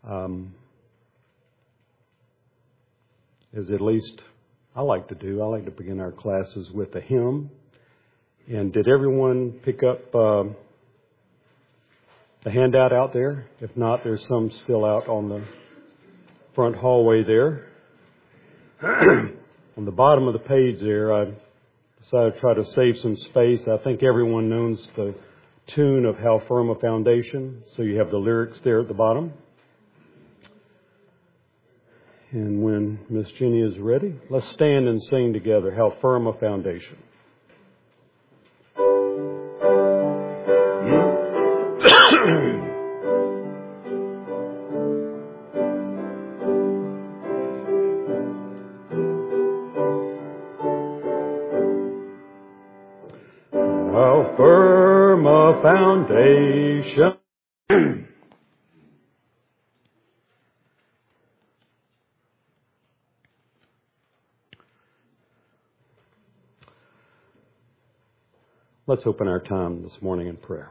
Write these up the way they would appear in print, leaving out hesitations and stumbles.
As at least I like to do. I like to begin our classes with a hymn. And did everyone pick up the handout out there? If not, there's some still out on the front hallway there. On the bottom of the page there, I decided to try to save some space. I think everyone knows the tune of How Firm a Foundation. So you have the lyrics there at the bottom. And when Miss Jenny is ready, let's stand and sing together, How Firm a Foundation. How firm a foundation. Let's open our time this morning in prayer.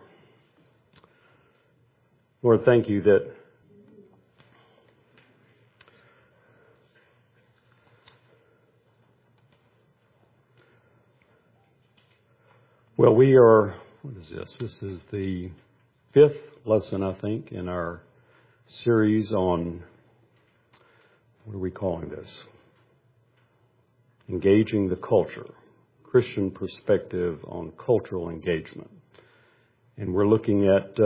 Lord, thank you that we are, what is this? This is the 5th lesson, I think, in our series on, what are we calling this? Engaging the culture. Christian perspective on cultural engagement. And we're looking at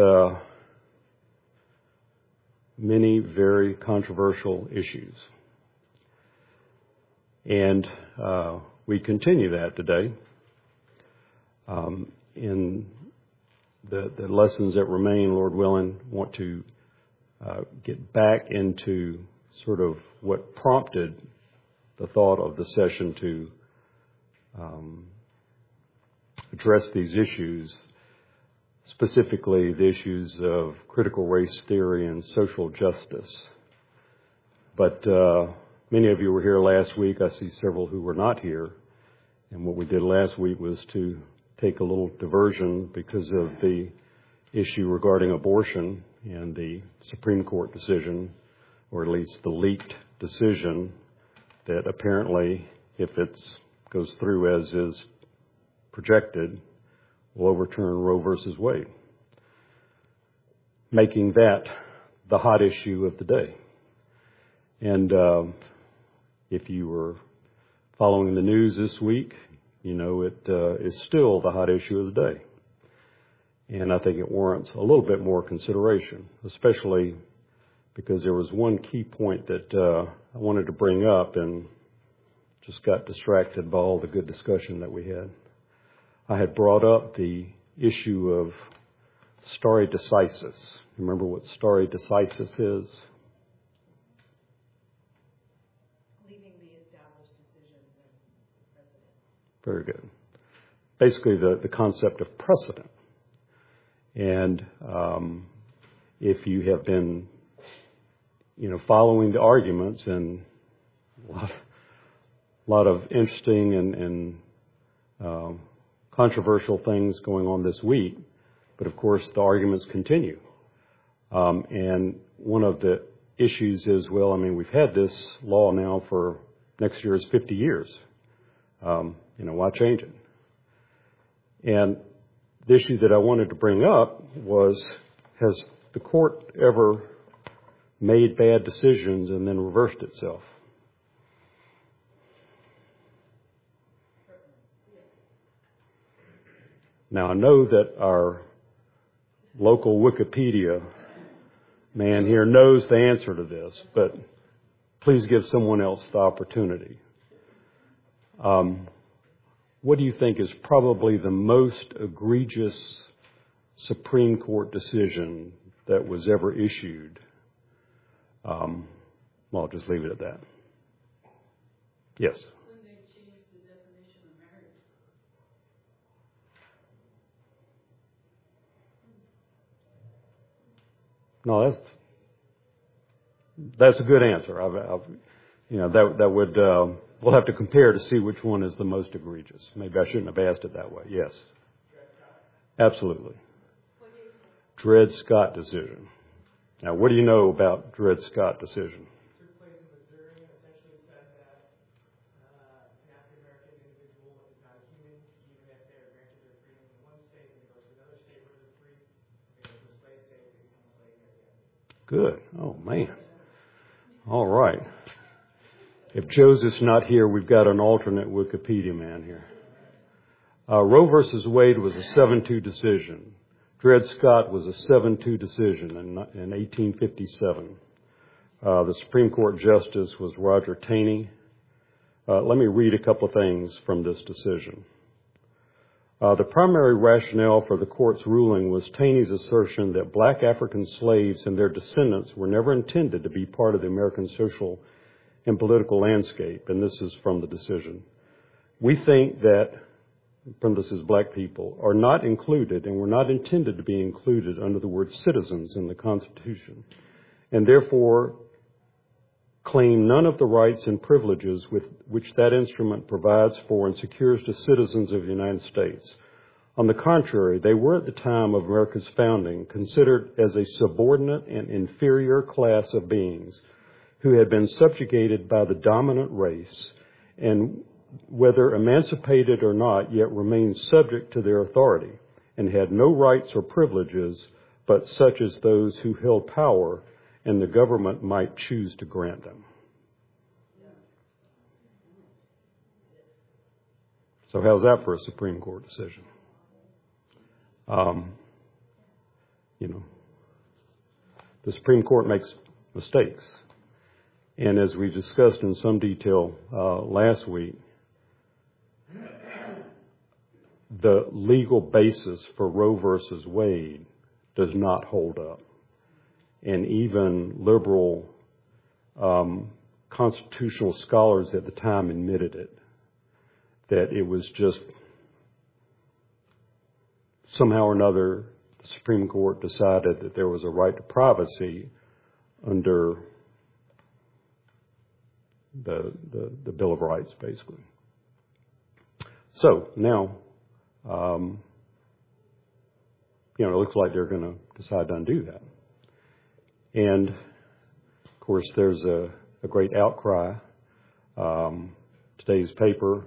many very controversial issues. And we continue that today. In the lessons that remain, Lord willing, want to get back into sort of what prompted the thought of the session to address these issues, specifically the issues of critical race theory and social justice. But many of you were here last week. I see several who were not here. And what we did last week was to take a little diversion because of the issue regarding abortion and the Supreme Court decision, or at least the leaked decision, that apparently, if it goes through as is projected, will overturn Roe versus Wade, making that the hot issue of the day. And if you were following the news this week, you know it is still the hot issue of the day. And I think it warrants a little bit more consideration, especially because there was one key point that I wanted to bring up and just got distracted by all the good discussion that we had. I had brought up the issue of stare decisis. Remember what stare decisis is? Leaving the established decisions as precedent. Very good. Basically, the concept of precedent. And if you have been, following the arguments, and a lot of interesting and controversial things going on this week, but of course the arguments continue. And one of the issues is, we've had this law now for next year is 50 years. Why change it? And the issue that I wanted to bring up was, has the court ever made bad decisions and then reversed itself? Now, I know that our local Wikipedia man here knows the answer to this, but please give someone else the opportunity. What do you think is probably the most egregious Supreme Court decision that was ever issued? I'll just leave it at that. Yes. When they changed the definition of marriage. No, that's a good answer. That would we'll have to compare to see which one is the most egregious. Maybe I shouldn't have asked it that way. Yes, absolutely. Dred Scott decision. Now, what do you know about Dred Scott decision? It took place in Missouri and essentially said that an African American individual is not a human, even if they are granted their freedom in one state and they go to another state where they're free. If they go to a slave state, they become a slave at the end. Good. Oh, man. All right. If Joseph's not here, we've got an alternate Wikipedia man here. Roe versus Wade was a 7-2 decision. Dred Scott was a 7-2 decision in 1857. The Supreme Court Justice was Roger Taney. Let me read a couple of things from this decision. The primary rationale for the court's ruling was Taney's assertion that black African slaves and their descendants were never intended to be part of the American social and political landscape, and this is from the decision. We think that, parentheses, black people, are not included and were not intended to be included under the word citizens in the Constitution, and therefore claim none of the rights and privileges with which that instrument provides for and secures to citizens of the United States. On the contrary, they were at the time of America's founding considered as a subordinate and inferior class of beings who had been subjugated by the dominant race and, whether emancipated or not, yet remained subject to their authority and had no rights or privileges but such as those who held power and the government might choose to grant them. So how's that for a Supreme Court decision? The Supreme Court makes mistakes. And as we discussed in some detail last week, the legal basis for Roe versus Wade does not hold up. And even liberal constitutional scholars at the time admitted it, that it was just somehow or another the Supreme Court decided that there was a right to privacy under the Bill of Rights, basically. So now, it looks like they're going to decide to undo that. And, of course, there's a great outcry. Today's paper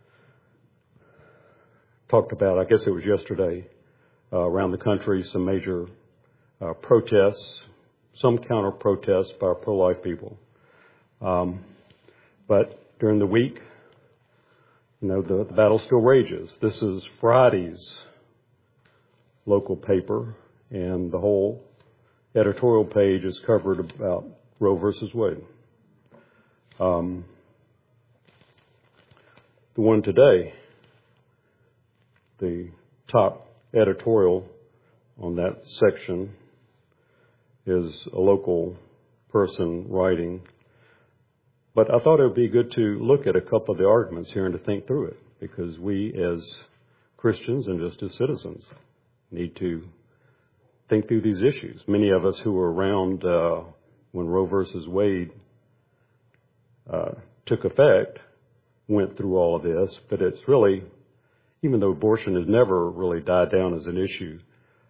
talked about, I guess it was yesterday, around the country, some major protests, some counter-protests by pro-life people. But during the week, the battle still rages. This is Friday's local paper, and the whole editorial page is covered about Roe versus Wade. The one today, the top editorial on that section is a local person writing. But I thought it would be good to look at a couple of the arguments here and to think through it, because we as Christians and just as citizens need to think through these issues. Many of us who were around when Roe versus Wade took effect went through all of this, but it's really, even though abortion has never really died down as an issue,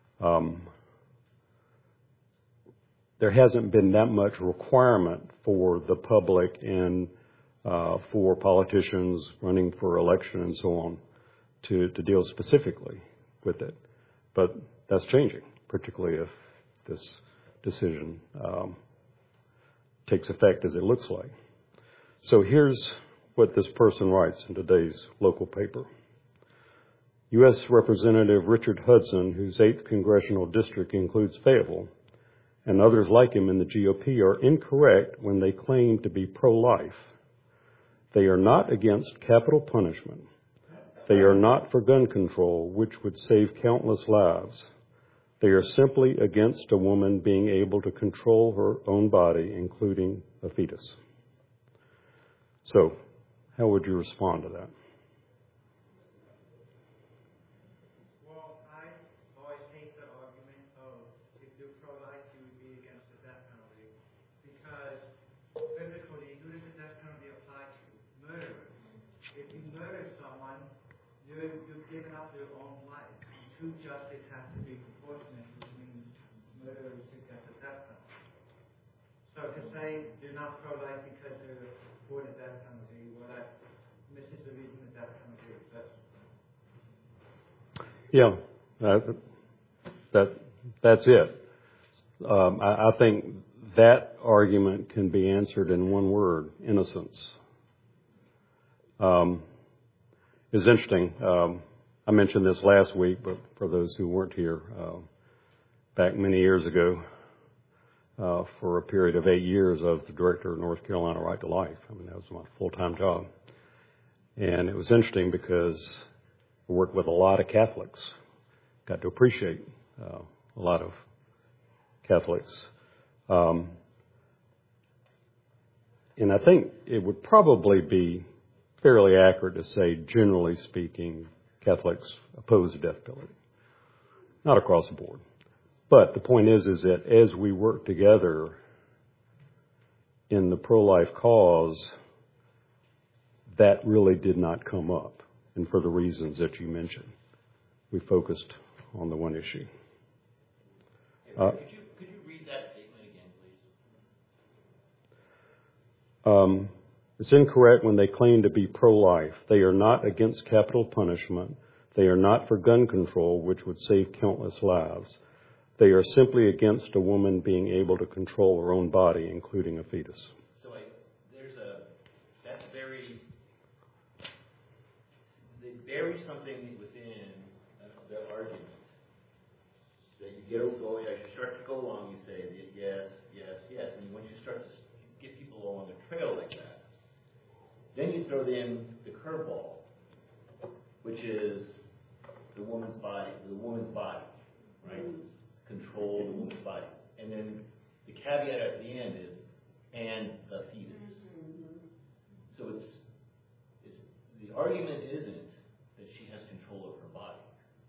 there hasn't been that much requirement for the public and for politicians running for election and so on to deal specifically with it. But that's changing, particularly if this decision takes effect as it looks like. So here's what this person writes in today's local paper. U.S. Representative Richard Hudson, whose 8th congressional district includes Fayetteville, and others like him in the GOP are incorrect when they claim to be pro-life. They are not against capital punishment. They are not for gun control, which would save countless lives. They are simply against a woman being able to control her own body, including a fetus. So, how would you respond to that? You've given up your own life. True justice has to be proportionate, which means murder is to get the death penalty. say they're not pro-life because they're for the death penalty, well, this is the reason the death penalty exists. Yeah, that's it. I think that argument can be answered in one word: innocence. It's interesting. I mentioned this last week, but for those who weren't here, back many years ago, for a period of 8 years, I was the director of North Carolina Right to Life. I mean, that was my full-time job. And it was interesting because I worked with a lot of Catholics, got to appreciate a lot of Catholics. And I think it would probably be fairly accurate to say, generally speaking, Catholics oppose the death penalty. Not across the board. But the point is that as we work together in the pro-life cause, that really did not come up. And for the reasons that you mentioned, we focused on the one issue. Could you read that statement again, please? It's incorrect when they claim to be pro-life. They are not against capital punishment. They are not for gun control, which would save countless lives. They are simply against a woman being able to control her own body, including a fetus. So that's they bury something within the argument that you get going, as you start to go along, you say yes, yes, yes, and once you start to get people along the trail like that, then you throw in the curveball, which is the woman's body, right? Control the woman's body. And then the caveat at the end is, and the fetus. So it's the argument isn't that she has control of her body.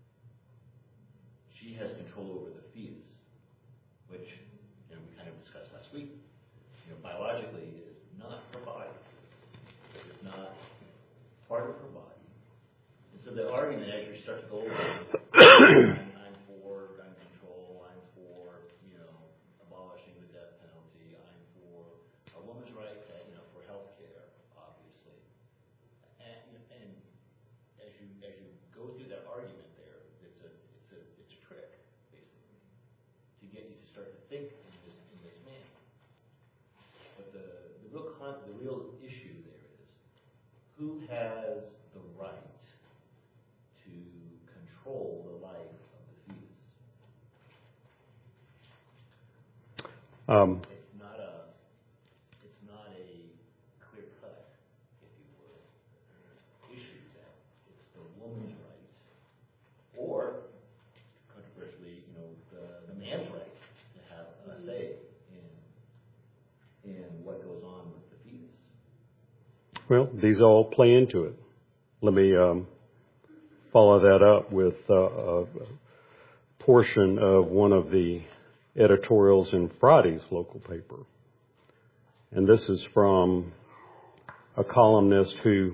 She has control over the fetus, which we kind of discussed last week. Biologically is not her body. It's not part of her body. And so the argument, as you start to go over, I'm for gun control, I'm for, abolishing the death penalty, I'm for a woman's right to, for health care, obviously. And as you go through that argument there, it's a trick, basically, to get you to start to think in this manner. But the real issue there is, who has the right to control the life of the fetus? It's not a clear cut, if you will, issue that it's the woman's right, or controversially, the man's right to have a say in what goes on with the fetus. Well, these all play into it. Let me follow that up with a portion of one of the editorials in Friday's local paper. And this is from a columnist who,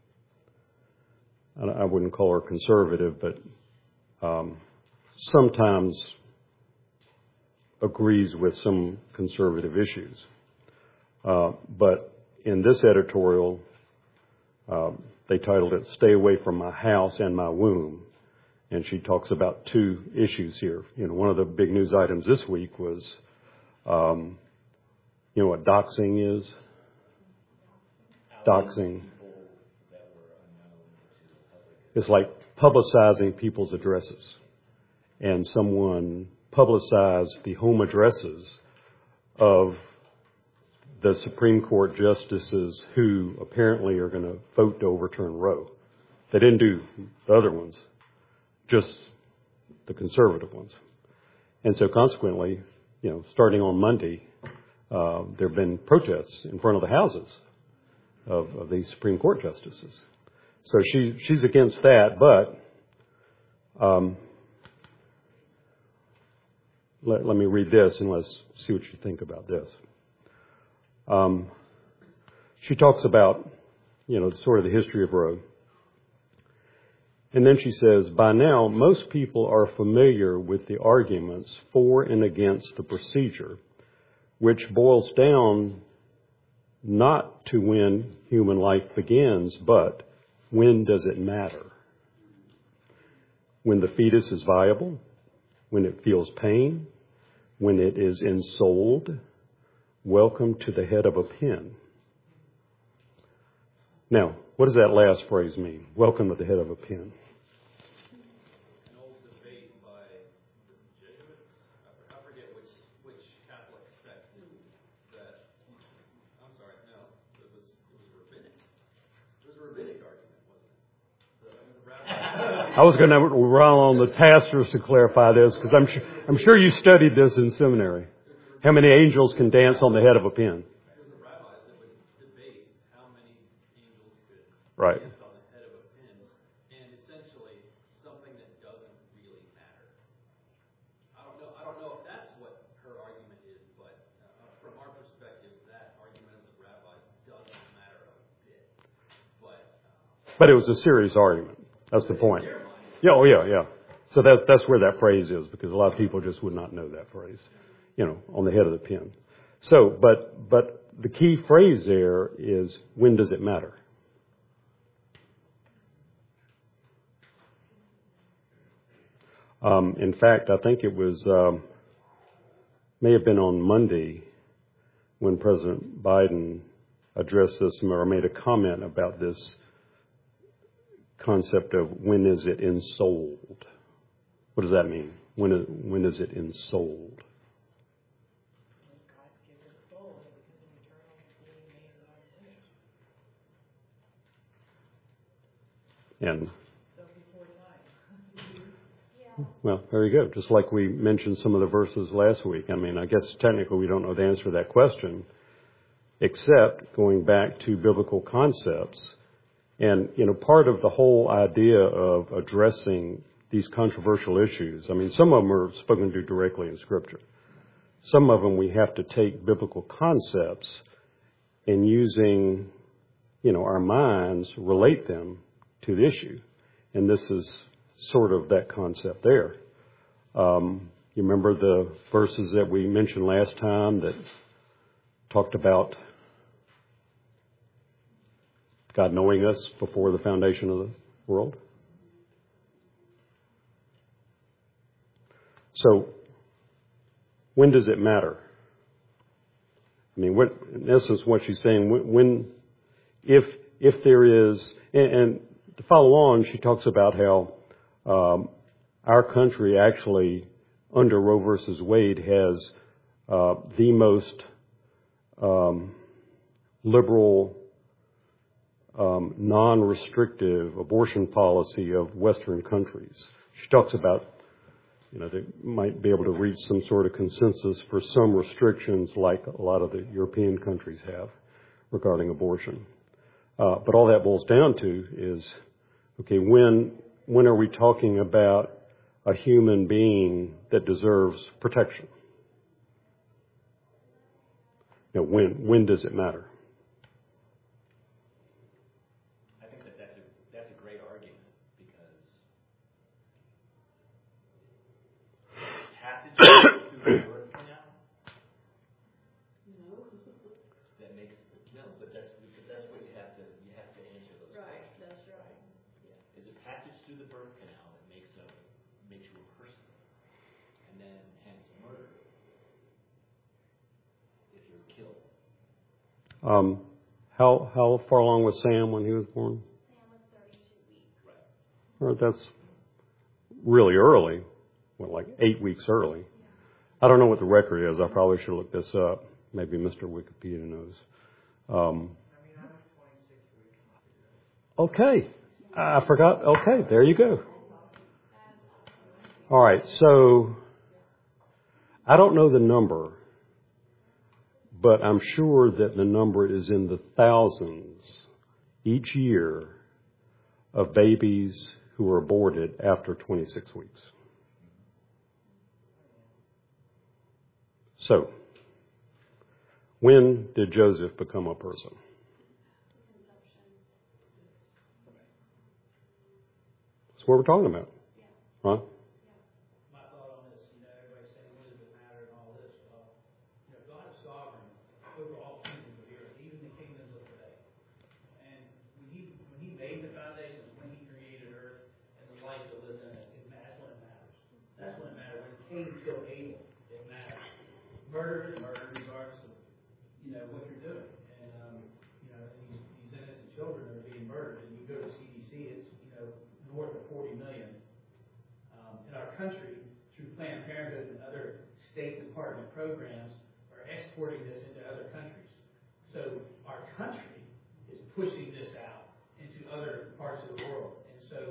I wouldn't call her conservative, but sometimes agrees with some conservative issues. But in this editorial, they titled it, "Stay Away from My House and My Womb." And she talks about two issues here. One of the big news items this week was, what doxing is? Doxing. It's like publicizing people's addresses. And someone publicized the home addresses of the Supreme Court justices who apparently are going to vote to overturn Roe. They didn't do the other ones, just the conservative ones. And so consequently, starting on Monday, there have been protests in front of the houses of these Supreme Court justices. So she's against that, but let me read this and let's see what you think about this. She talks about, sort of the history of Roe. And then she says, by now, most people are familiar with the arguments for and against the procedure, which boils down not to when human life begins, but when does it matter? When the fetus is viable, when it feels pain, when it is ensouled, welcome to the head of a pen. Now, what does that last phrase mean? Welcome to the head of a pen. An old debate by the Jesuits, I forget which Catholic sect that, I'm sorry, no, it was rabbinic. It was a rabbinic argument, wasn't it? The rabbi. I was going to rely on the pastors to clarify this because I'm sure you studied this in seminary. How many angels can dance on the head of a pen? It was the rabbis that would debate how many angels could Right. dance on the head of a pin, and essentially something that doesn't really matter. I don't know if that's what her argument is, but from our perspective, that argument of the rabbis doesn't matter a bit. But it was a serious argument. That's the point. Yeah, oh yeah. So that's where that phrase is, because a lot of people just would not know that phrase, on the head of the pen. So, but the key phrase there is, when does it matter? In fact, I think it was, may have been on Monday when President Biden addressed this or made a comment about this concept of when is it ensouled. What does that mean? When is it ensouled? And well, there you go. Just like we mentioned some of the verses last week. I mean, I guess technically we don't know the answer to that question, except going back to biblical concepts. And, part of the whole idea of addressing these controversial issues, I mean, some of them are spoken to directly in Scripture. Some of them we have to take biblical concepts and using, our minds, relate them to the issue. And this is sort of that concept there. You remember the verses that we mentioned last time that talked about God knowing us before the foundation of the world? So, when does it matter? I mean, in essence, what she's saying, if there is, and to follow on, she talks about how our country actually, under Roe versus Wade, has the most liberal, non-restrictive abortion policy of Western countries. She talks about, they might be able to reach some sort of consensus for some restrictions like a lot of the European countries have regarding abortion. But all that boils down to is, okay, when are we talking about a human being that deserves protection? When does it matter? I think that's a great argument, because passage through the birth canal that makes but that's what you have to answer those Right, questions. that's right. Is it passage through the birth canal that makes you a person, and then hence murder if you're killed? How far along was Sam when he was born? Sam was 32 weeks. Right. Or that's really early. Well, like 8 weeks early. I don't know what the record is. I probably should look this up. Maybe Mr. Wikipedia knows. Okay. I forgot. Okay, there you go. All right, so I don't know the number, but I'm sure that the number is in the thousands each year of babies who are aborted after 26 weeks. So, when did Joseph become a person? That's what we're talking about. Huh? My thought on this, everybody's saying, when does it matter and all this? Well, God saw over all kingdoms of the earth, even the kingdoms of today. And when he made the foundations, when he created earth and the life that lives in it, that's when it matters. That's when it matters. When Cain killed Abel, it matters. Murder is murder, regardless of what you're doing. And these innocent children are being murdered. And you go to CDC, it's north of 40 million. In our country, through Planned Parenthood and other State Department programs, are exporting this into other countries. So our country is pushing this out into other parts of the world. And so,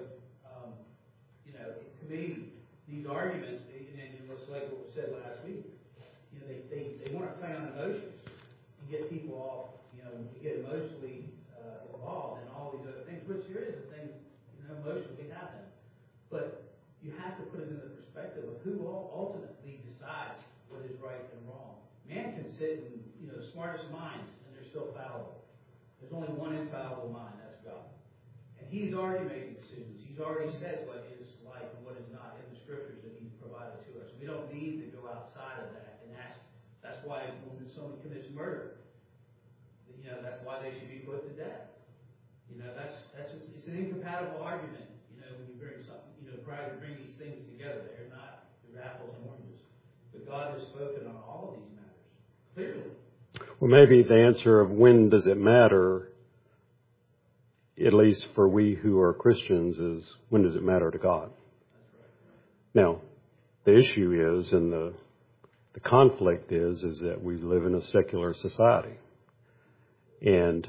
to me, these arguments, and it's like what was said last week, they want to play on emotions and get people all, get emotionally involved in all these other things, which there is things emotionally happen. But you have to put it in the perspective of who ultimately decides what is right and wrong. Man can sit in, the smartest minds, and they're still fallible. There's only one infallible mind, that's God. And He's already making decisions. He's already said what is like and what is not in the Scriptures that He's provided to us. We don't need to go outside of that. And that's why when someone commits murder, that's why they should be put to death. It's an incompatible argument. When you bring something, try to bring these things together. They're apples and oranges. But God has spoken on all of these matters clearly. Well, maybe the answer of when does it matter, at least for we who are Christians, is when does it matter to God? Now, the issue is, and the conflict is that we live in a secular society. And,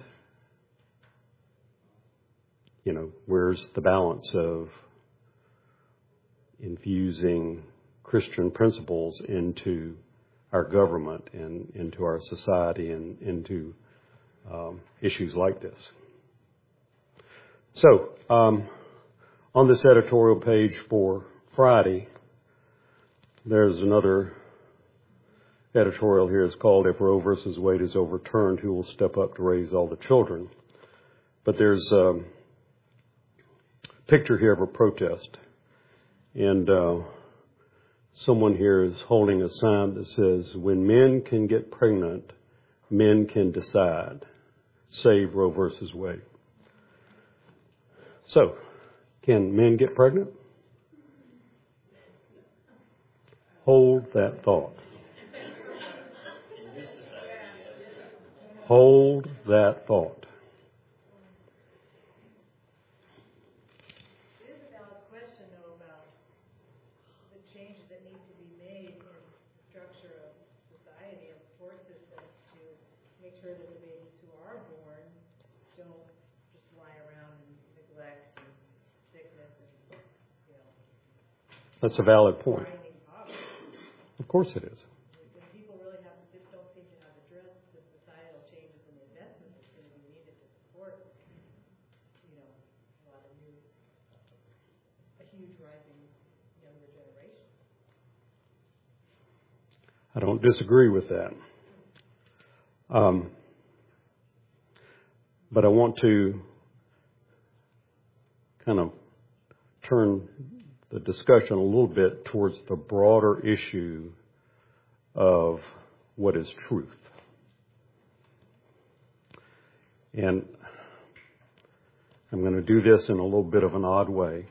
where's the balance of infusing Christian principles into our government and into our society and into issues like this? So, on this editorial page for Friday, there's another editorial here. It's called "If Roe versus Wade is Overturned, Who Will Step Up to Raise All the Children?" But there's a picture here of a protest. And someone here is holding a sign that says, "When men can get pregnant, men can decide. Save Roe versus Wade." So, can men get pregnant? Hold that thought. Hold that thought. It is a valid question, though, about the changes that need to be made in the structure of society and support systems to make sure that the babies who are born don't just lie around in neglect and sickness and, That's a valid point. grinding poverty. Of course it is. When people really don't seem to have addressed the societal changes and the investment that's going to be needed to support, a lot of a huge rising younger generation. I don't disagree with that. But I want to kind of turn the discussion a little bit towards the broader issue of what is truth. And I'm going to do this in a little bit of an odd way.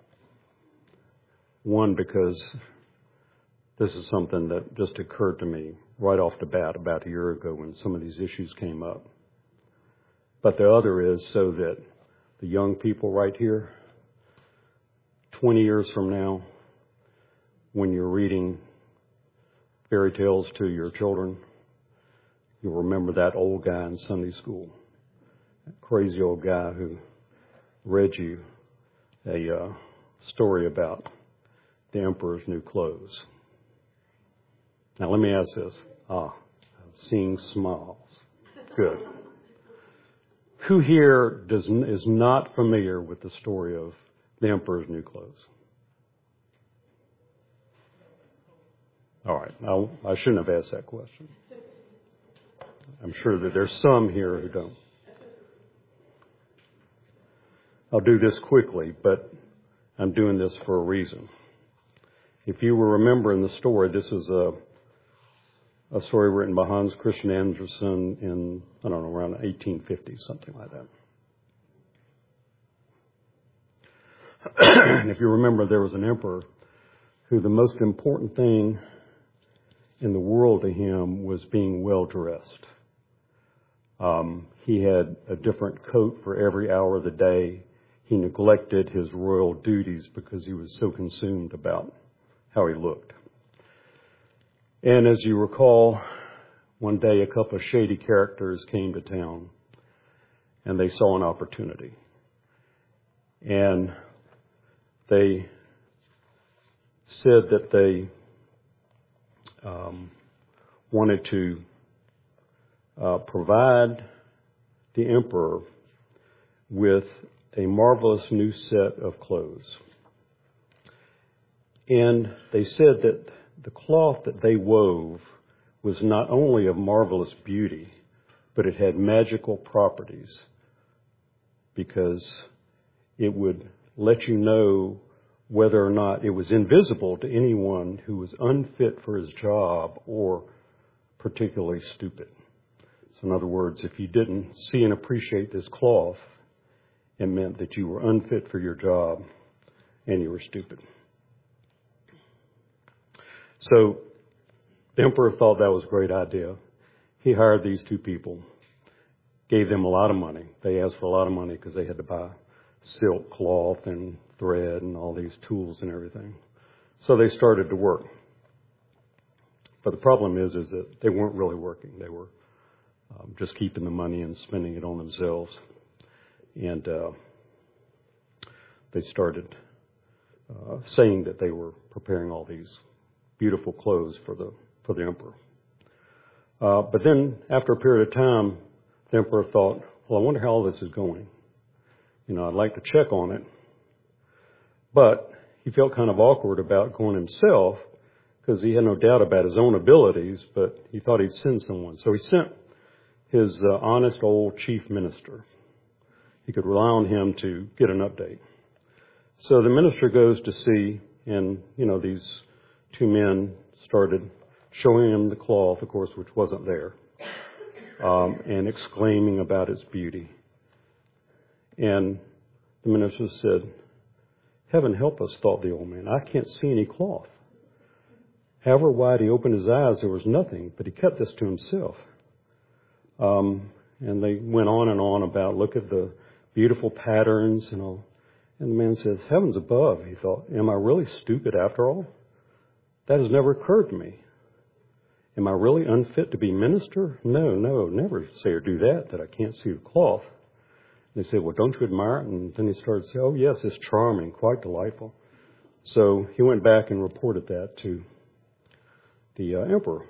One, because this is something that just occurred to me right off the bat about a year ago when some of these issues came up. But the other is so that the young people right here, 20 years from now, when you're reading fairy tales to your children, you'll remember that old guy in Sunday school, that crazy old guy who read you a story about the emperor's new clothes. Now let me ask this. I'm seeing smiles. Good. Who here is not familiar with the story of the emperor's new clothes? All right. Now, I shouldn't have asked that question. I'm sure that there's some here who don't. I'll do this quickly, but I'm doing this for a reason. If you were remembering the story, this is a story written by Hans Christian Andersen in, I don't know, around 1850, something like that. And if you remember, there was an emperor who the most important thing in the world to him was being well dressed. He had a different coat for every hour of the day. He neglected his royal duties because he was so consumed about how he looked. And as you recall, one day a couple of shady characters came to town and they saw an opportunity. And they said that they wanted to provide the emperor with a marvelous new set of clothes. And they said that the cloth that they wove was not only of marvelous beauty, but it had magical properties because it would let you know whether or not it was invisible to anyone who was unfit for his job or particularly stupid. So in other words, if you didn't see and appreciate this cloth, it meant that you were unfit for your job and you were stupid. So the emperor thought that was a great idea. He hired these two people, gave them a lot of money. They asked for a lot of money because they had to buy silk, cloth, and thread and all these tools and everything. So they started to work. But the problem is that they weren't really working. They were just keeping the money and spending it on themselves. And they started saying that they were preparing all these beautiful clothes for the emperor. But then after a period of time, the emperor thought, well, I wonder how all this is going. You know, I'd like to check on it. But he felt kind of awkward about going himself because he had no doubt about his own abilities, but he thought he'd send someone. So he sent his honest old chief minister. He could rely on him to get an update. So the minister goes to see, and, you know, these two men started showing him the cloth, of course, which wasn't there, and exclaiming about its beauty. And the minister said, "Heaven help us," thought the old man. "I can't see any cloth." However wide he opened his eyes, there was nothing, but he kept this to himself. And they went on and on about, look at the beautiful patterns and all. And the man says, "Heavens above," he thought, "am I really stupid after all? That has never occurred to me. Am I really unfit to be minister? No, never say or do that I can't see the cloth." And they said, "Well, don't you admire it?" And then he started to say, "Oh, yes, it's charming, quite delightful." So he went back and reported that to the emperor.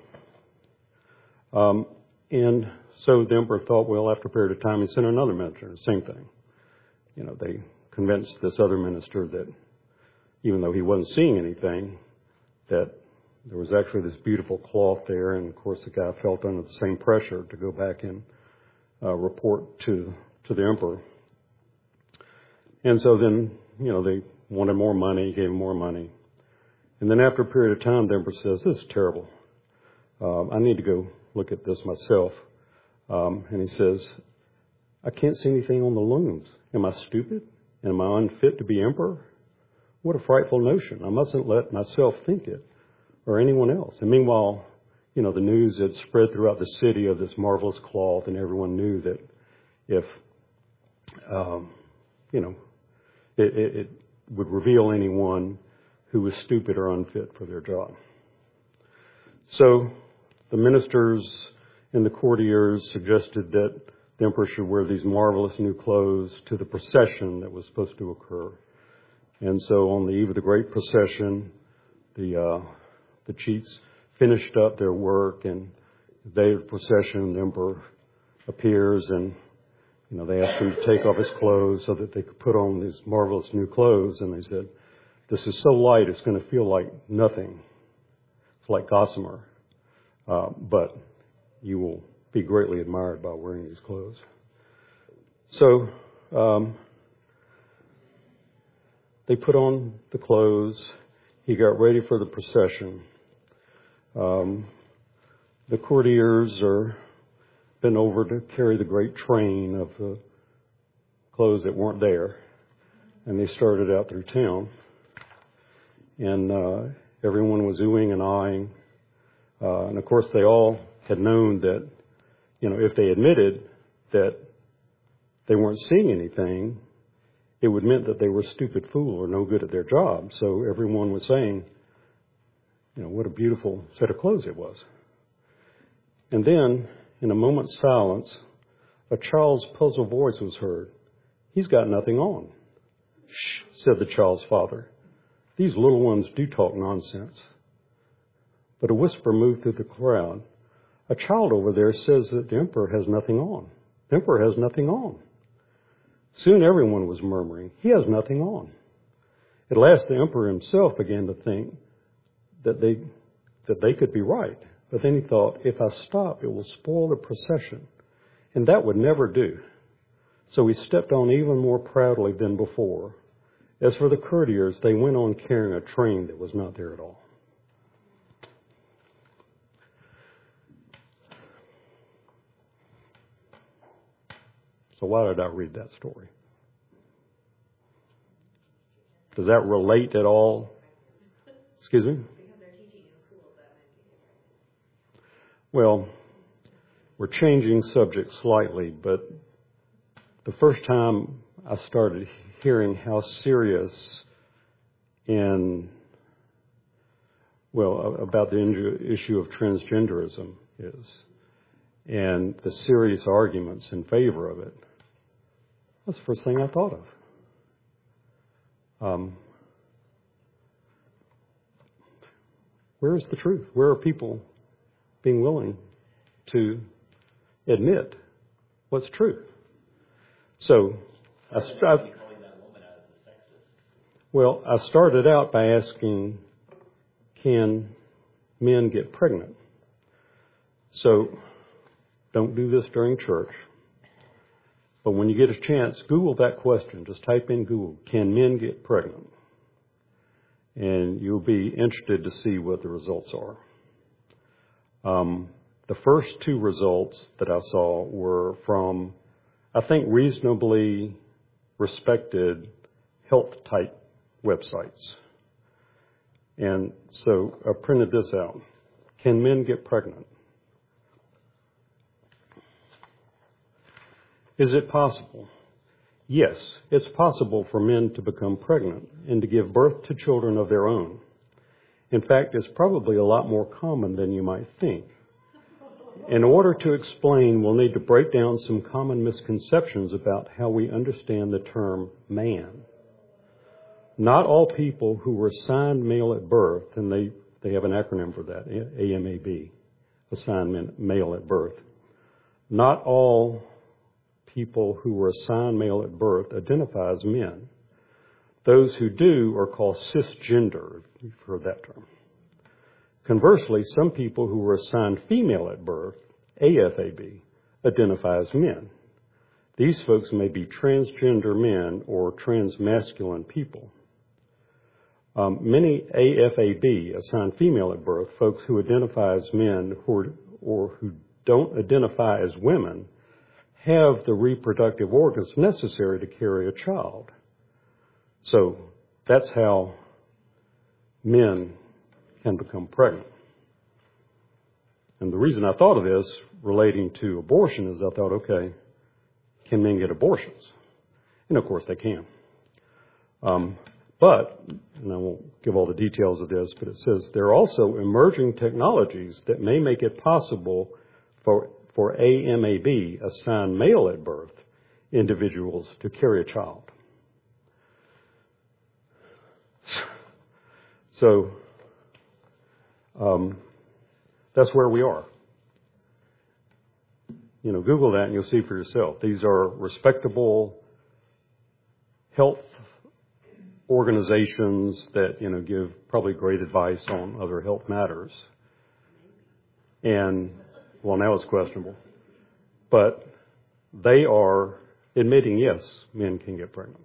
And so the emperor thought, well, after a period of time, he sent another minister, same thing. You know, they convinced this other minister that even though he wasn't seeing anything, that there was actually this beautiful cloth there. And of course, the guy felt under the same pressure to go back and report to the emperor. And so then, you know, they wanted more money, gave him more money. And then after a period of time, the emperor says, "This is terrible. I need to go look at this myself." And he says, "I can't see anything on the looms. Am I stupid? Am I unfit to be emperor? What a frightful notion. I mustn't let myself think it or anyone else." And meanwhile, you know, the news had spread throughout the city of this marvelous cloth, and everyone knew that if, you know, it would reveal anyone who was stupid or unfit for their job. So the ministers and the courtiers suggested that the emperor should wear these marvelous new clothes to the procession that was supposed to occur. And so on the eve of the great procession, the chiefs finished up their work, and the day of the procession, the emperor appears, and you know, they asked him to take off his clothes so that they could put on these marvelous new clothes. And they said, "This is so light, it's going to feel like nothing. It's like gossamer. But you will be greatly admired by wearing these clothes." So they put on the clothes. He got ready for the procession. the courtiers are been over to carry the great train of the clothes that weren't there, and they started out through town, and everyone was oohing and eyeing, and of course they all had known that, if they admitted that they weren't seeing anything, it would mean that they were a stupid fool or no good at their job. So everyone was saying, what a beautiful set of clothes it was. And then, in a moment's silence, a child's puzzled voice was heard. "He's got nothing on." "Shh," said the child's father. "These little ones do talk nonsense." But a whisper moved through the crowd. "A child over there says that the emperor has nothing on. The emperor has nothing on." Soon everyone was murmuring, "He has nothing on." At last the emperor himself began to think that they could be right. But then he thought, if I stop, it will spoil the procession, and that would never do. So he stepped on even more proudly than before. As for the courtiers, they went on carrying a train that was not there at all. So why did I read that story? Does that relate at all? Excuse me? Well, we're changing subjects slightly, but the first time I started hearing how serious about the issue of transgenderism is, and the serious arguments in favor of it, that's the first thing I thought of. Where is the truth? Where are people being willing to admit what's true? So, I started out by asking, can men get pregnant? So, don't do this during church. But when you get a chance, Google that question. Just type in Google, can men get pregnant? And you'll be interested to see what the results are. The first two results that I saw were from, I think, reasonably respected health-type websites. And so I printed this out. Can men get pregnant? Is it possible? Yes, it's possible for men to become pregnant and to give birth to children of their own. In fact, it's probably a lot more common than you might think. In order to explain, we'll need to break down some common misconceptions about how we understand the term man. Not all people who were assigned male at birth, and they have an acronym for that, AMAB, assigned male at birth. Not all people who were assigned male at birth identify as men. Those who do are called cisgender, if you've heard that term. Conversely, some people who were assigned female at birth, AFAB, identify as men. These folks may be transgender men or transmasculine people. Many AFAB, assigned female at birth, folks who identify as men or who don't identify as women, have the reproductive organs necessary to carry a child. So that's how men can become pregnant. And the reason I thought of this relating to abortion is I thought, okay, can men get abortions? And of course they can. But, and I won't give all the details of this, but it says there are also emerging technologies that may make it possible for AMAB, assigned male at birth, individuals to carry a child. So, that's where we are. Google that and you'll see for yourself. These are respectable health organizations that, give probably great advice on other health matters. And, well, now it's questionable. But they are admitting, yes, men can get pregnant.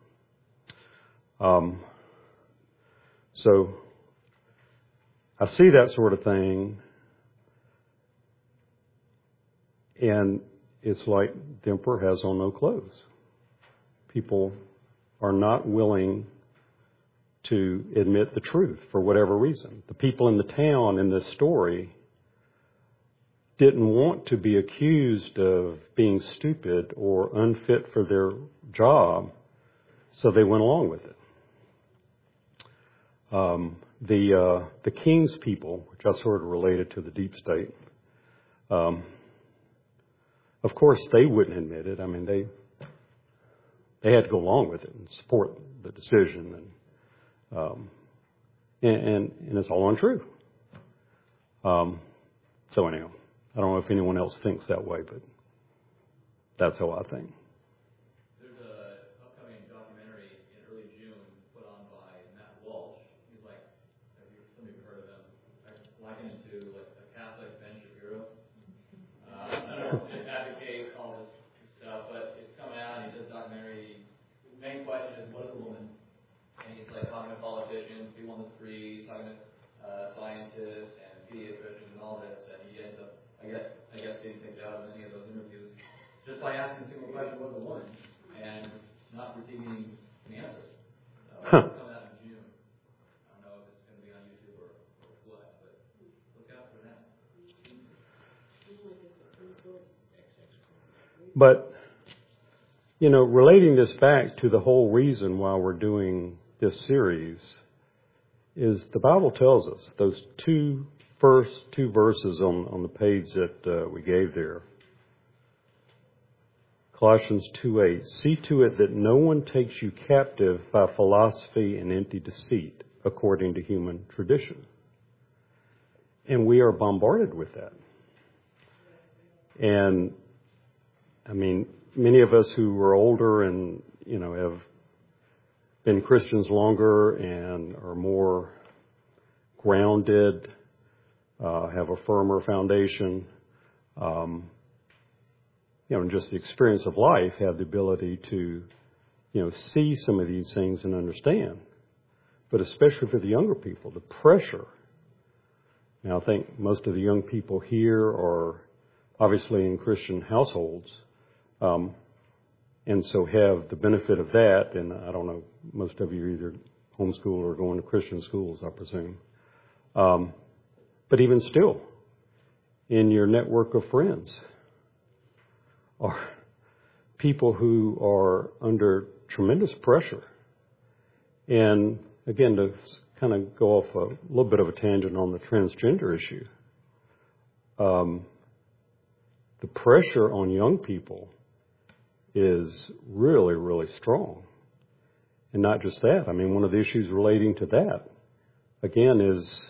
So I see that sort of thing, And it's like the emperor has on no clothes. People are not willing to admit the truth for whatever reason. The people in the town in this story didn't want to be accused of being stupid or unfit for their job, so they went along with it. The king's people, which I sort of related to the deep state, of course they wouldn't admit it. I mean, they had to go along with it and support the decision, and it's all untrue. So anyhow, I don't know if anyone else thinks that way, but that's how I think. There's an upcoming documentary in early June put on by Matt Walsh. He's like, some of you have heard of him. I liken him to like a Catholic Ben Shapiro. I don't know if they advocate all this stuff, but it's coming out and he does a documentary. The main question is, what is a woman? And he's like talking to politicians, people on the street, talking to scientists and pediatricians and all this, and he ends up, I guess getting picked out of any of those interviews just by asking a single question, what is a woman? And not receiving the answer. It's coming out in June. I don't know if it's going to be on YouTube or what, but look out for that. But, you know, relating this back to the whole reason why we're doing this series is the Bible tells us, those first two verses on the page that we gave there. Colossians 2:8, see to it that no one takes you captive by philosophy and empty deceit, according to human tradition. And we are bombarded with that. And, I mean, many of us who are older and, you know, have been Christians longer and are more grounded, have a firmer foundation, you know, and just the experience of life, have the ability to, you know, see some of these things and understand. But especially for the younger people, the pressure. Now, I think most of the young people here are obviously in Christian households, and so have the benefit of that. And I don't know, most of you are either homeschool or going to Christian schools, I presume. But even still, in your network of friends are people who are under tremendous pressure. And again, to kind of go off a little bit of a tangent on the transgender issue, the pressure on young people is really, really strong. And not just that. I mean, one of the issues relating to that, again, is,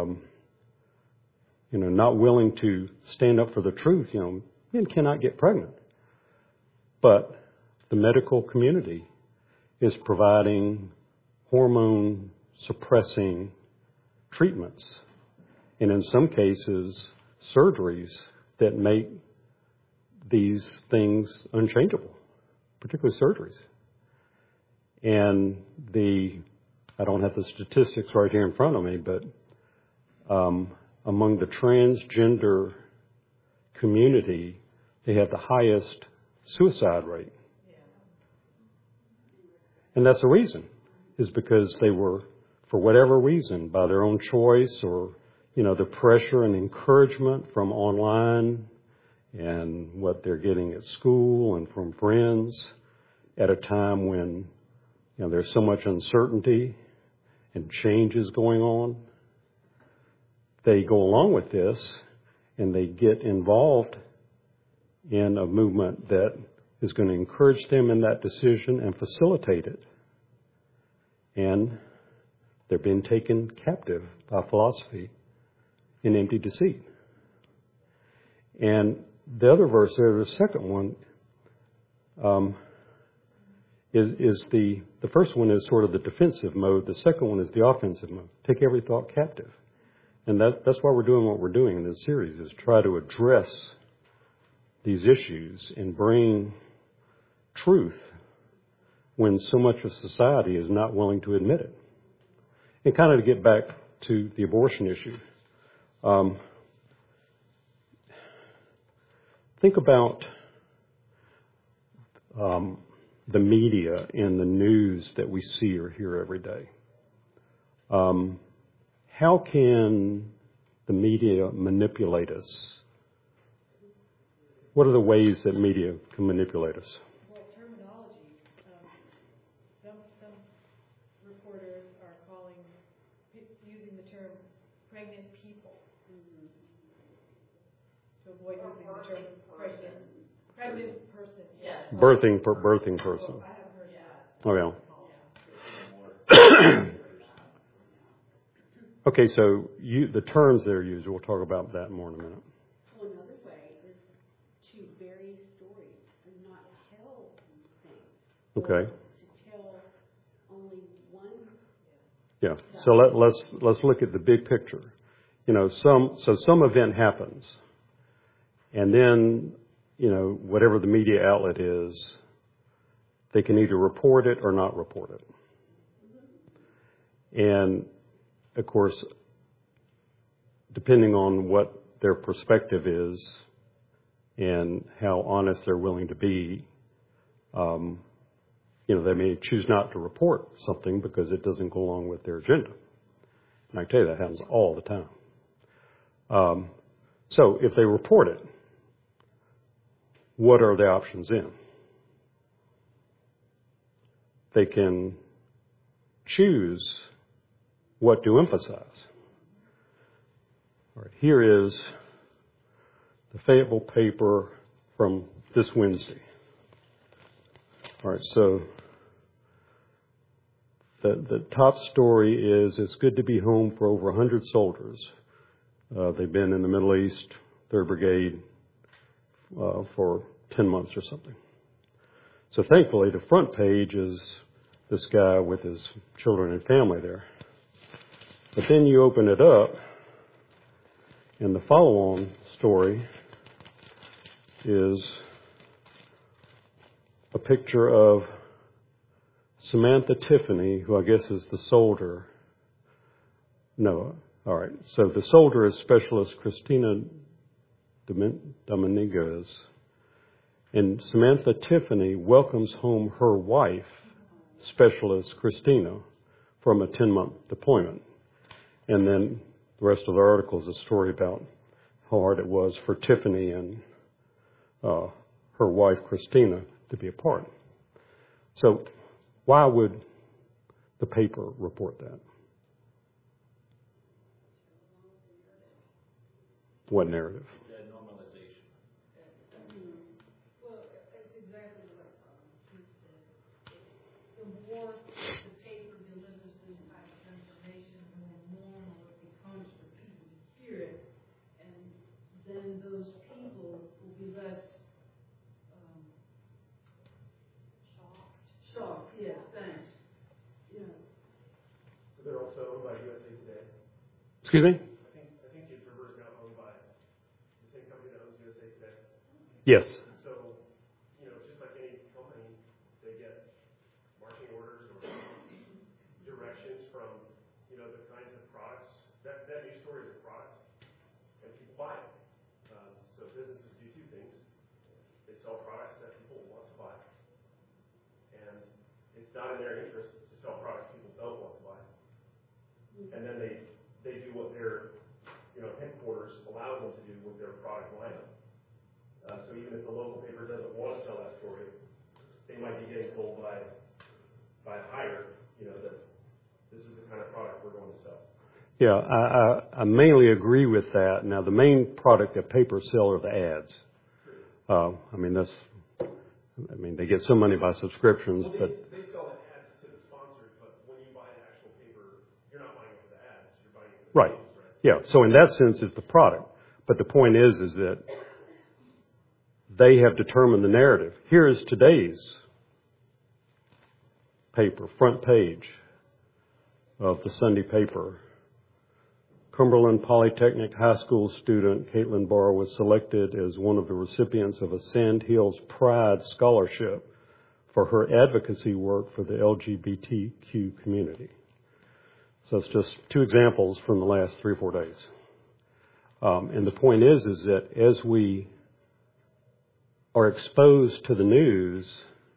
you know, not willing to stand up for the truth. You know, men cannot get pregnant. But the medical community is providing hormone suppressing treatments. And in some cases, surgeries that make these things unchangeable, particularly surgeries. And I don't have the statistics right here in front of me, but among the transgender community, they have the highest suicide rate. And that's the reason, is because they were, for whatever reason, by their own choice or, you know, the pressure and encouragement from online and what they're getting at school and from friends at a time when, you know, there's so much uncertainty and changes going on. They go along with this and they get involved in a movement that is going to encourage them in that decision and facilitate it. And they're being taken captive by philosophy and empty deceit. And the other verse there, the second one, is the first one is sort of the defensive mode. The second one is the offensive mode. Take every thought captive. And that's why we're doing what we're doing in this series, is try to address these issues and bring truth when so much of society is not willing to admit it. And kind of to get back to the abortion issue, think about the media and the news that we see or hear every day. How can the media manipulate us? What are the ways that media can manipulate us? Well, terminology. Some reporters are using the term pregnant people to avoid using the term pregnant person. Yes. Birthing person. I haven't heard that. Oh, yeah. Okay, so the terms that are used, we'll talk about that more in a minute. Well, another way is to vary stories and not tell things. Okay. To tell only one. Yeah. So let's look at the big picture. Some event happens, and then whatever the media outlet is, they can either report it or not report it. And of course, depending on what their perspective is and how honest they're willing to be, they may choose not to report something because it doesn't go along with their agenda. And I tell you, that happens all the time. So if they report it, what are the options then? They can choose what to emphasize. All right, here is the Fayetteville paper from this Wednesday. All right, so the top story is, it's good to be home for over 100 soldiers. They've been in the Middle East, 3rd Brigade, for 10 months or something. So thankfully, the front page is this guy with his children and family there. But then you open it up, and the follow-on story is a picture of Samantha Tiffany, who I guess is the soldier. No, all right. So the soldier is Specialist Christina Dominguez, and Samantha Tiffany welcomes home her wife, Specialist Christina, from a 10-month deployment. And then the rest of the article is a story about how hard it was for Tiffany and her wife, Christina, to be apart. So why would the paper report that? What narrative? Normalization. Well, it's exactly what Keith said. The more the paper delivers this type of information, the more normal it becomes for people to hear it, and then those people will be less shocked. Yes, thanks. Yeah. So they're also owned by USA Today. Excuse me? I think News River is now owned by the same company that owns USA Today. Yes. So, just like any company, they get marching orders or directions from, the kinds of products. That news story is a product, and people buy it. So businesses do two things. They sell products that people want to buy. And it's not in their interest to sell products people don't want to buy. And then they do what their headquarters allows them to do with their product lineup. So even if the local paper doesn't want to sell that story, they might be getting told by hire, that this is the kind of product we're going to sell. Yeah, I mainly agree with that. Now, the main product that papers sell are the ads. They get some money by subscriptions, Well, but they sell the ads to the sponsors, but when you buy the actual paper, you're not buying it for the ads, you're buying it for the right. news, right? Yeah, so in that sense, it's the product. But the point is that they have determined the narrative. Here is today's paper, front page of the Sunday paper. Cumberland Polytechnic High School student Caitlin Barr was selected as one of the recipients of a Sand Hills Pride Scholarship for her advocacy work for the LGBTQ community. So it's just two examples from the last 3 or 4 days. And the point is that as we are exposed to the news,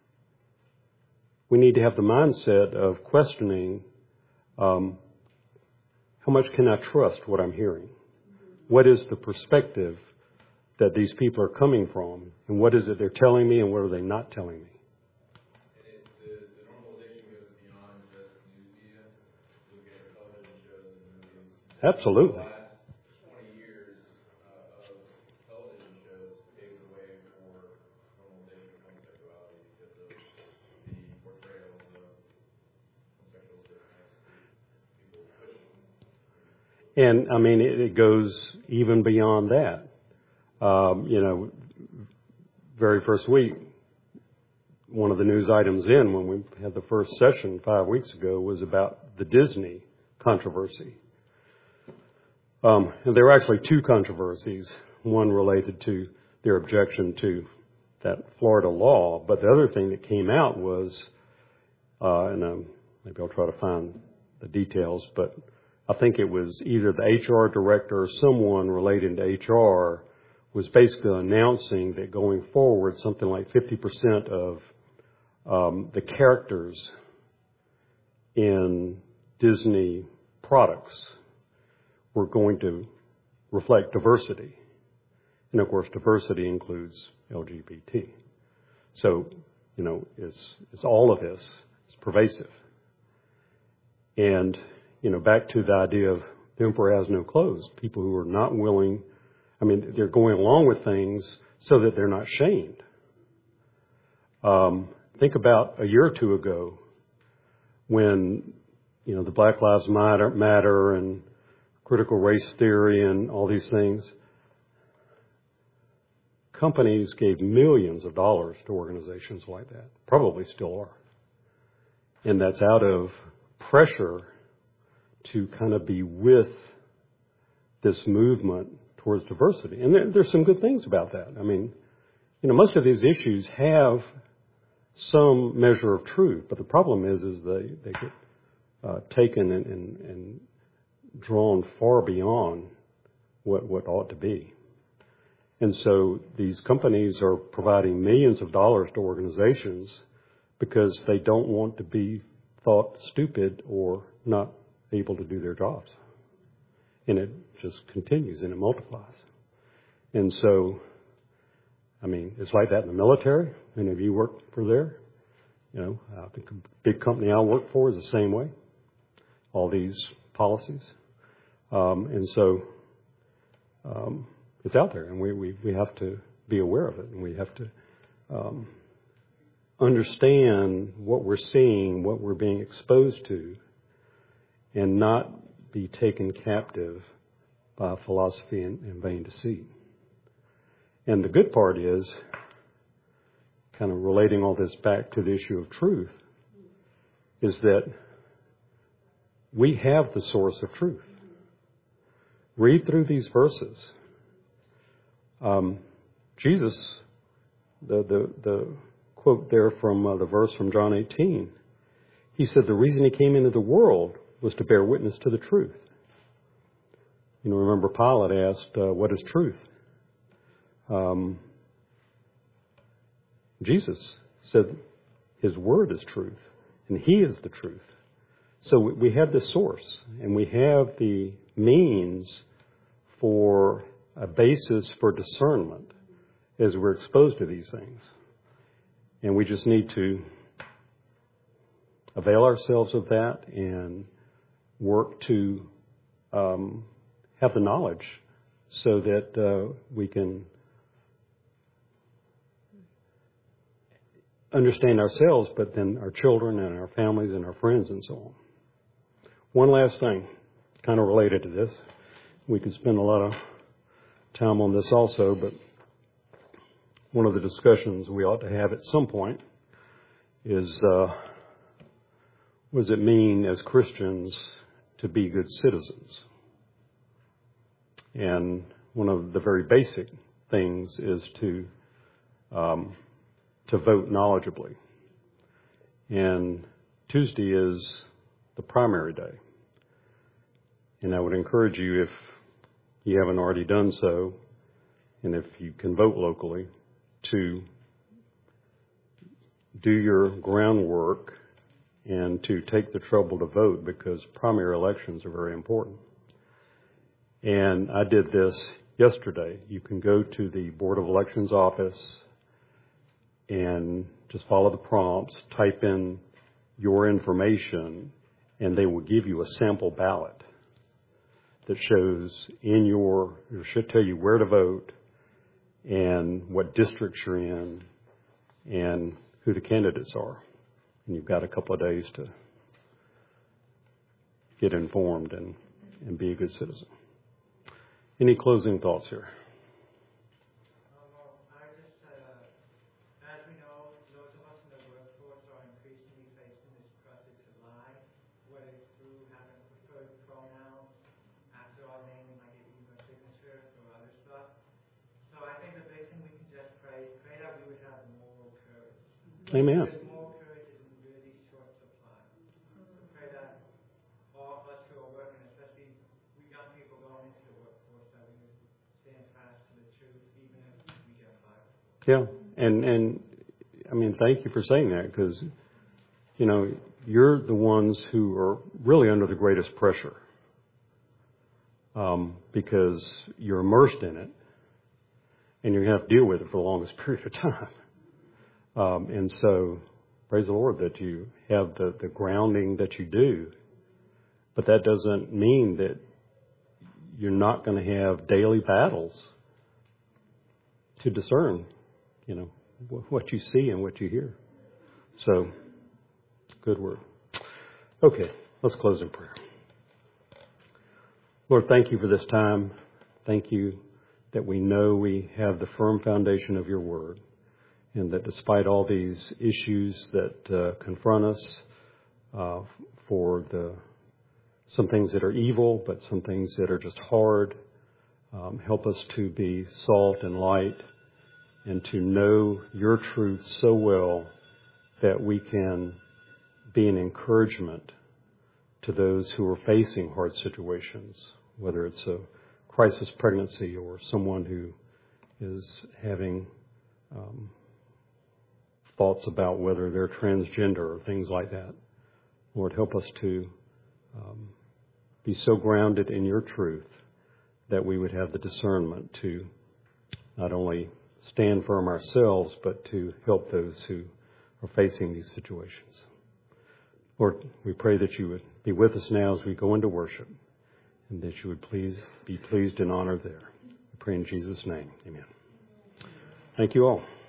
we need to have the mindset of questioning, how much can I trust what I'm hearing? What is the perspective that these people are coming from? And what is it they're telling me and what are they not telling me? The normalization goes beyond just news media. Look at television shows and movies. Absolutely. The last 20 years of television shows paved the way for normalization of homosexuality because of the portrayals of homosexuals as people pushing. And I mean, it goes even beyond that. Very first week, one of the news items when we had the first session 5 weeks ago was about the Disney controversy. And there were actually two controversies, one related to their objection to that Florida law, but the other thing that came out was, maybe I'll try to find the details, but I think it was either the HR director or someone related to HR was basically announcing that going forward, something like 50% of the characters in Disney products were going to reflect diversity. And of course, diversity includes LGBT. So, it's all of this. It's pervasive. And, back to the idea of the emperor has no clothes. People who are not willing, they're going along with things so that they're not shamed. Think about a year or two ago when, the Black Lives Matter and critical race theory and all these things. Companies gave millions of dollars to organizations like that. Probably still are. And that's out of pressure to kind of be with this movement towards diversity. And there's some good things about that. Most of these issues have some measure of truth, but the problem is they get taken and drawn far beyond what ought to be. And so these companies are providing millions of dollars to organizations because they don't want to be thought stupid or not able to do their jobs. And it just continues and it multiplies. And so, it's like that in the military. Many of you work for there. I think a big company I work for is the same way. All these policies. And so, it's out there and we have to be aware of it and we have to, understand what we're seeing, what we're being exposed to, and not be taken captive by philosophy and vain deceit. And the good part is, kind of relating all this back to the issue of truth, is that we have the source of truth. Read through these verses. Jesus, the quote there from the verse from John 18, he said the reason he came into the world was to bear witness to the truth. Remember Pilate asked, what is truth? Jesus said his word is truth, and he is the truth. So we have the source, and we have the means for a basis for discernment as we're exposed to these things. And we just need to avail ourselves of that and work to have the knowledge so that we can understand ourselves, but then our children and our families and our friends and so on. One last thing, kind of related to this. We could spend a lot of time on this also, but one of the discussions we ought to have at some point is what does it mean as Christians to be good citizens? And one of the very basic things is to vote knowledgeably. And Tuesday is the primary day. And I would encourage you, if you haven't already done so, and if you can vote locally, to do your groundwork and to take the trouble to vote, because primary elections are very important. And I did this yesterday. You can go to the Board of Elections office and just follow the prompts, type in your information, and they will give you a sample ballot that shows it should tell you where to vote and what districts you're in and who the candidates are. And you've got a couple of days to get informed and be a good citizen. Any closing thoughts here? Well, I just said, as we know, those of us in the workforce are increasingly facing this pressure to lie, whether it's through having preferred pronouns, after our name, like even a signature or other stuff. So I think the big thing we can just pray that we would have moral courage. Amen. Because moral courage is in really short supply. So pray that all of us who are working, especially we young people going into the workforce, that we would stand fast to the truth, even if we get fired. Yeah, and I mean, thank you for saying that, because, you know, you're the ones who are really under the greatest pressure, because you're immersed in it, and you're going to have to deal with it for the longest period of time. And so, praise the Lord that you have the grounding that you do, but that doesn't mean that you're not going to have daily battles to discern, you know, what you see and what you hear. So, good word. Okay, let's close in prayer. Lord, thank you for this time. Thank you that we know we have the firm foundation of your word, and that despite all these issues that confront us, for some things that are evil, but some things that are just hard, help us to be salt and light, and to know your truth so well that we can be an encouragement to those who are facing hard situations, whether it's a crisis pregnancy or someone who is having thoughts about whether they're transgender or things like that. Lord, help us to be so grounded in your truth that we would have the discernment to not only stand firm ourselves, but to help those who are facing these situations. Lord, we pray that you would be with us now as we go into worship, and that you would be pleased and honored there. We pray in Jesus' name. Amen. Thank you all.